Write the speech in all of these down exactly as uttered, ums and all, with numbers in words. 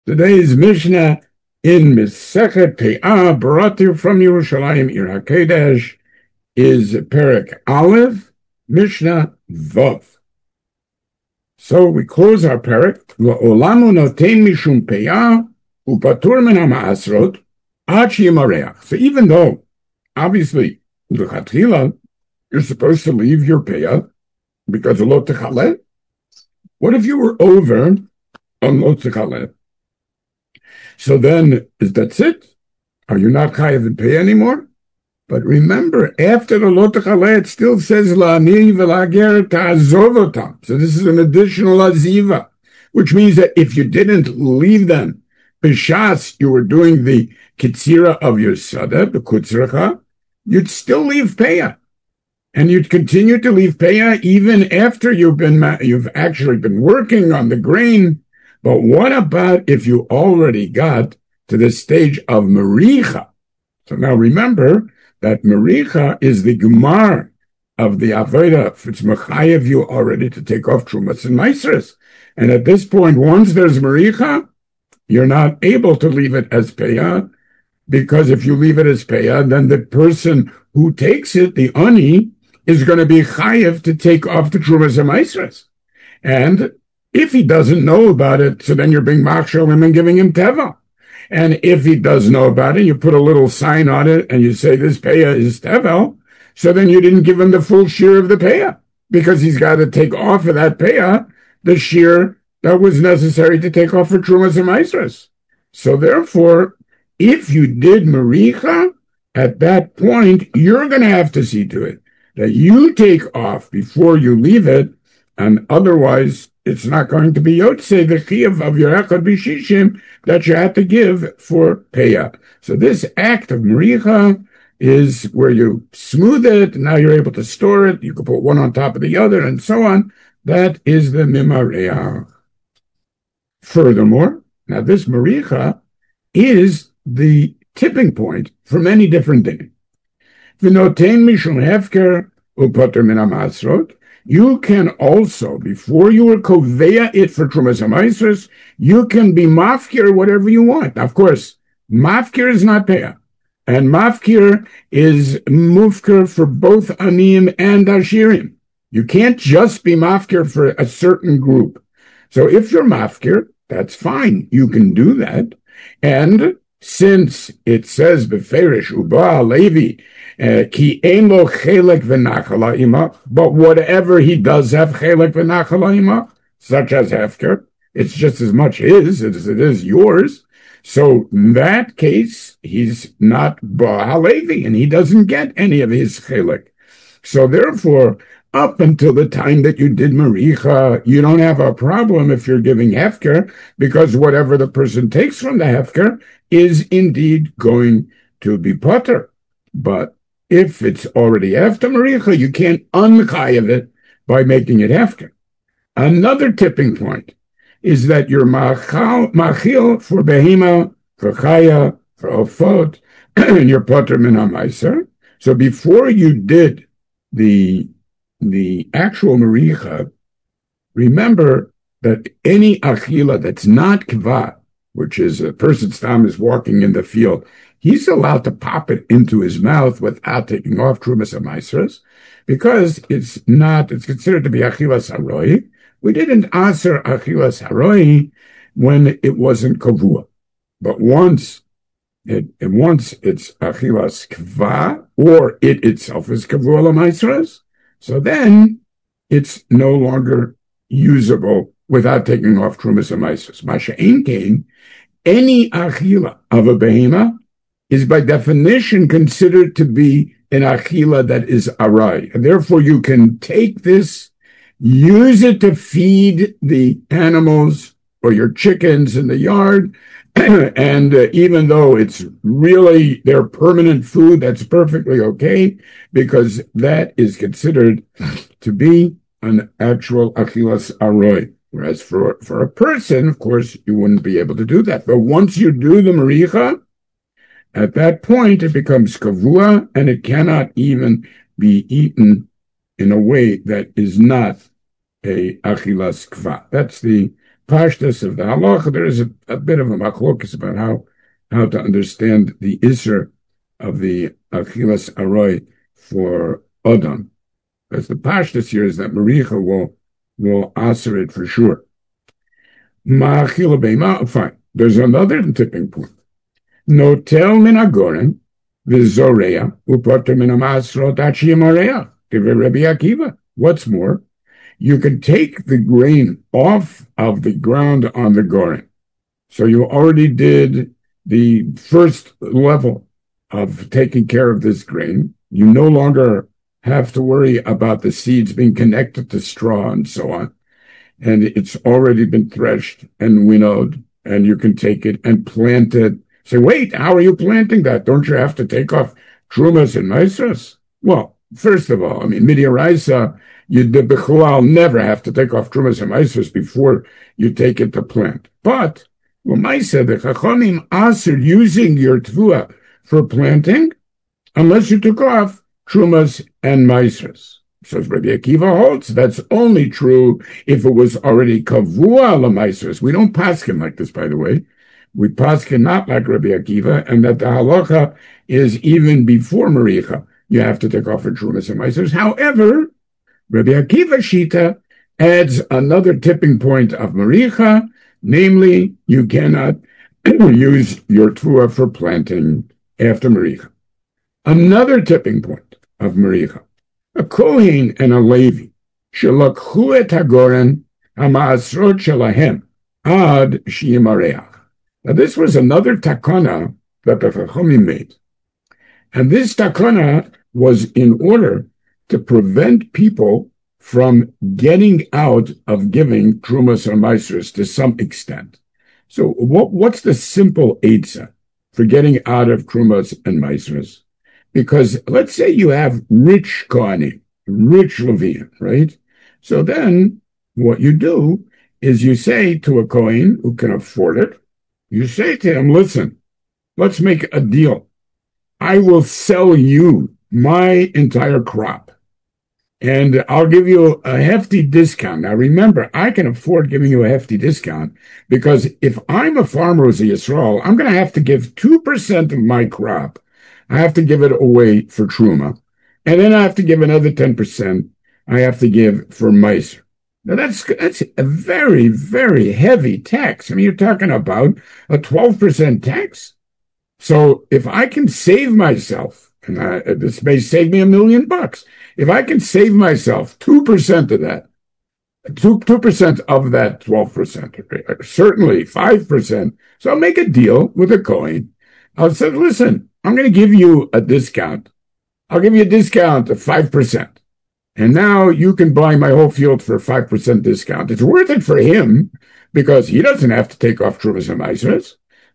Today's Mishnah in Mesechet Pe'ah, brought to you from Yerushalayim, Ir HaKodesh, is Perek Aleph, Mishnah Vav. So we close our Perek. La'olamu noten mishum Pe'ah, upatur min ha'ma'asrot, ad sheyimareach. So even though, obviously, l'chatchila, you're supposed to leave your Pe'ah because of lo techaleh, what if you were over on lo techaleh? So then, is that it? Are you not chayav in pay anymore? But remember, after the lo techaleh, it still says la'ani v'la'ger ta'azovotam. So this is an additional aziva, which means that if you didn't leave them, b'shas, you were doing the kitzira of your sada, the kutzracha, you'd still leave payah. And you'd continue to leave payah even after you've been, you've actually been working on the grain. But what about if you already got to the stage of Maricha? So now remember that Maricha is the Gemar of the Avodah. It's Mechayev you already to take off Trumas and Maasros. And at this point, once there's Maricha, you're not able to leave it as Peyah, because if you leave it as Peyah, then the person who takes it, the Ani, is going to be Chayev to take off the Trumas and Maasros. And if he doesn't know about it, so then you're being machshel him and giving him teva. And if he does know about it, you put a little sign on it and you say this payah is tevel, so then you didn't give him the full shear of the payah, because he's got to take off of that payah the shear that was necessary to take off for Trumas and Maasros. So therefore, if you did Maricha, at that point, you're going to have to see to it that you take off before you leave it, and otherwise, it's not going to be Yotze, the Chiyuv of your Echad B'Shishim that you have to give for Peyah. So this act of Maricha is where you smooth it, and now you're able to store it. You can put one on top of the other, and so on. That is the Mimareach. Furthermore, now this Maricha is the tipping point for many different things. V'notein mishum hefker upater min ha'ma'asrot. You can also, before you were koveya it for Trumas and Maasros, you can be mafkir whatever you want. Of course, mafkir is not payah. And mafkir is mufkir for both aniyim and ashirim. You can't just be mafkir for a certain group. So if you're mafkir, that's fine. You can do that. And since it says beferish uba levi ki ein lo chelek v'nachala ima, but whatever he does have chelek v'nachala ima, such as hefker, it's just as much his as it is yours. So in that case, he's not ba levi, and he doesn't get any of his chelek. So therefore, up until the time that you did Maricha, you don't have a problem if you're giving hefker, because whatever the person takes from the hefker is indeed going to be potter. But if it's already after Maricha, you can't unchayev it by making it hefker. Another tipping point is that you're machil, machil for behema, for chaya, for ofot, and you're potter min ha'maiser. So before you did the the actual Maricha, remember that any achila that's not kva, which is a person's stam is walking in the field, he's allowed to pop it into his mouth without taking off Trumas and Maasros, because it's not, it's considered to be achilas haroi. We didn't answer achilas haroi when it wasn't kavua. But once it, it once it's achilas kva, or it itself is kavua l'maasros, so then it's no longer usable without taking off Trumas and Maasros. Masha ein kain, any achila of a behema is by definition considered to be an achila that is arai. And therefore you can take this, use it to feed the animals or your chickens in the yard, and uh, even though it's really their permanent food, that's perfectly okay, because that is considered to be an actual achilas aroi. Whereas for, for a person, of course, you wouldn't be able to do that. But once you do the Maricha, at that point it becomes kavua, and it cannot even be eaten in a way that is not a achilas kva. That's the pashtus of the halacha. There is a, a bit of a machlokas about how how to understand the iser of the achilas aroi for Adam. Because the pashtus here is that Maricha will will answer it for sure. Ma'achila beima, fine. There's another tipping point. Notel min agoren v'zorea upoter min amasrot achiyamareach. Give it Rabbi Akiva. What's more, you can take the grain off of the ground on the goren. So you already did the first level of taking care of this grain. You no longer have to worry about the seeds being connected to straw and so on. And it's already been threshed and winnowed, and you can take it and plant it. Say, wait, how are you planting that? Don't you have to take off trumas and maasros? Well, first of all, I mean, midiaraisa, you b'chulal never have to take off trumas and maasros before you take it to plant. But, well, maisa, the chachamim aser using your tvua for planting, unless you took off trumas and maasros. So Rabbi Akiva holds that's only true if it was already kavua l'maasros. We don't paskin like this, by the way. We paskin not like Rabbi Akiva, and that the halacha is even before Maricha. You have to take off for trumas and maasros. However, Rabbi Akiva Shita adds another tipping point of Maricha, namely, you cannot use your tvua for planting after Maricha. Another tipping point of Maricha. A Kohen and a Levi, shelakhu et hagoren ha'ma'asrot shelahem ad shiyimareach. Now this was another takana that the Chachamim made. And this takana was in order to prevent people from getting out of giving trumas or maasros to some extent. So what, what's the simple eitzah for getting out of trumas and maasros? Because let's say you have rich Kohanim, rich Levian, right? So then what you do is you say to a Kohen who can afford it, you say to him, listen, let's make a deal. I will sell you my entire crop, and I'll give you a hefty discount. Now remember, I can afford giving you a hefty discount because if I'm a farmer who's a Yisrael, I'm going to have to give two percent of my crop. I have to give it away for truma, and then I have to give another ten percent. I have to give for maaser. Now that's that's a very, very heavy tax. I mean, you're talking about a twelve percent tax. So if I can save myself, and I, this may save me a million bucks, if I can save myself two percent of that, two two percent of that twelve percent, certainly five percent. So I'll make a deal with a Kohen. I'll say, listen, I'm going to give you a discount. I'll give you a discount of five percent. And now you can buy my whole field for a five percent discount. It's worth it for him because he doesn't have to take off trumas and maasros.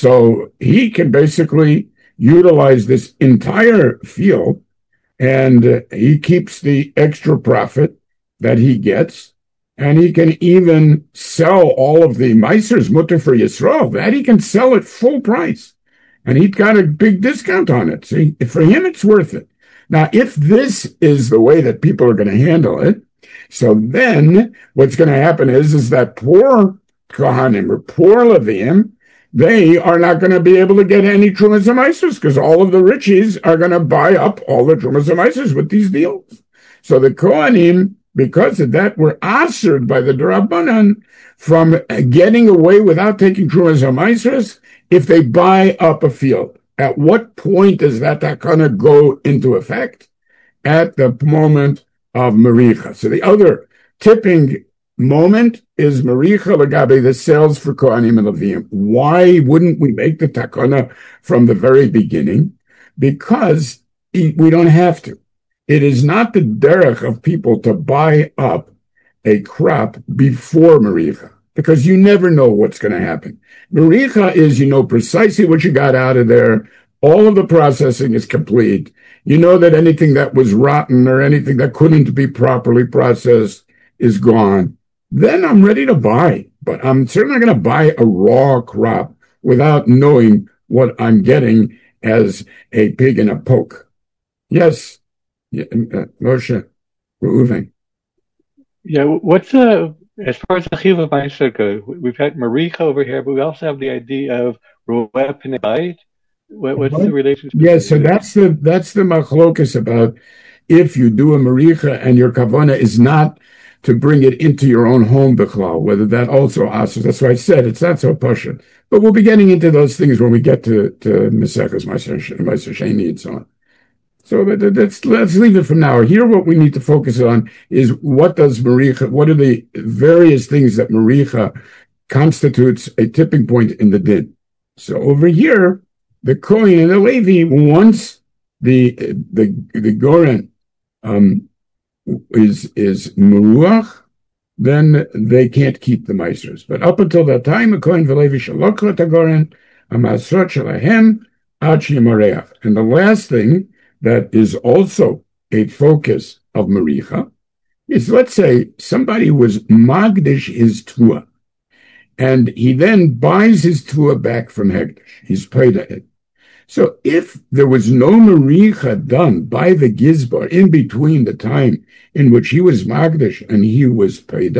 So he can basically utilize this entire field, and uh, he keeps the extra profit that he gets. And he can even sell all of the maasros mutter for Yisrael. That he can sell at full price. And he got a big discount on it. See, for him, it's worth it. Now, if this is the way that people are going to handle it, so then what's going to happen is, is that poor Kohanim or poor Leviim, they are not going to be able to get any trumas and maasros because all of the richies are going to buy up all the trumas and maasros with these deals. So the Kohanim, because of that, were answered by the D'Rabbanan from getting away without taking trumas and maasros if they buy up a field. At what point is that takana go into effect? At the moment of Maricha. So the other tipping moment is Maricha Lagabe, the sales for Kohanim and Leviim. Why wouldn't we make the takana from the very beginning? Because we don't have to. It is not the derech of people to buy up a crop before Maricha, because you never know what's going to happen. Maricha is, you know precisely what you got out of there. All of the processing is complete. You know that anything that was rotten or anything that couldn't be properly processed is gone. Then I'm ready to buy. But I'm certainly going to buy a raw crop without knowing what I'm getting as a pig in a poke. Yes, yeah, uh, Moshe, Reuven. Yeah, what's the As far as the Chiva Meiser goes, we've had Maricha over here, but we also have the idea of Roeh Pnei Bayit. What, what's the What? relationship Yeah, between the so two? that's the that's the machlokus about if you do a maricha and your kavana is not to bring it into your own home bichlal, whether that also asks. That's why I said it's not so pashut. But we'll be getting into those things when we get to to Maseches Meiser Sheni and so on. So let's let's leave it for now. Here, what we need to focus on is what does maricha? What are the various things that maricha constitutes a tipping point in the din? So over here, the Kohen and the Levi, once the the the Goren um, is is meruach, then they can't keep the meisers. But up until that time, a Kohen v'Levi shalokra tagoren amasrot shalahem ad shemoreach. And the last thing that is also a focus of Maricha is, let's say somebody was magdish his tua, and he then buys his tua back from Hegdish. He's paid it. So if there was no Maricha done by the Gizbar in between the time in which he was magdish and he was paid,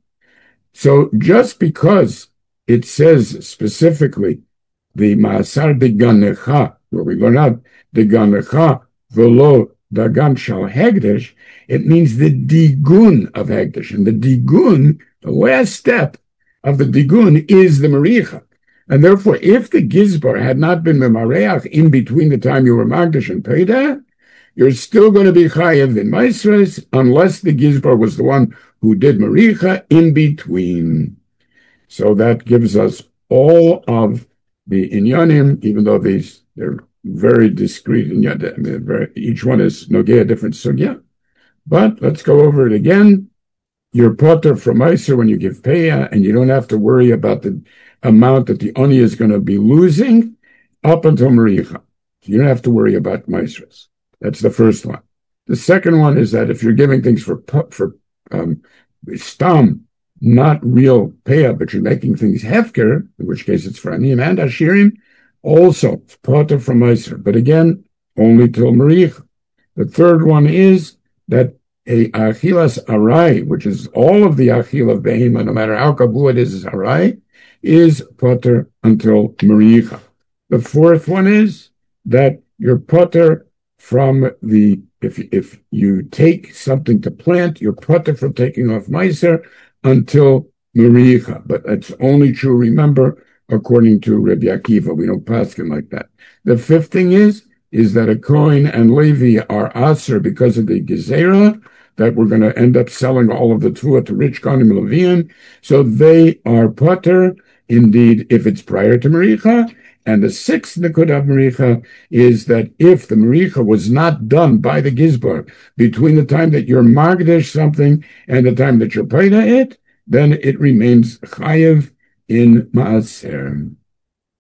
so just because it says specifically the Maasar de Ganecha, where we learn out the Ganecha velo dagan shal hegdish, it means the digun of hegdish, and the digun, the last step of the digun, is the maricha, and therefore, if the gizbar had not been memareach in between the time you were magdish and peidah, you're still going to be chayav in maisres unless the gizbar was the one who did maricha in between. So that gives us all of the inyanim, even though these they're very discreet, and yet each one is nogea different sugya. But let's go over it again. You're potter from Meiser when you give payah, and you don't have to worry about the amount that the oni is going to be losing up until Maricha. You don't have to worry about Meisers. That's the first one. The second one is that if you're giving things for for um, stam, not real payah, but you're making things hefker, in which case it's for aniyim and ashirim, also potter from Meiser, but again, only till Maricha. The third one is that a achilas arai, which is all of the achil of behema, no matter how kabu it is, is arai, is potter until Maricha. The fourth one is that you're potter from the, if if you take something to plant, you're potter from taking off Meiser until Maricha. But that's only true, remember, according to Rabbi Akiva. We don't paskin like that. The fifth thing is, is that a Kohen and Levi are aser because of the gezerah, that we're going to end up selling all of the tuah to rich Kohanim Leviim. So they are potter, indeed, if it's prior to Maricha. And the sixth Nekudah of Maricha is that if the Maricha was not done by the Gizbar between the time that you're magdish something and the time that you're paida it, then it remains chayev in Maaser.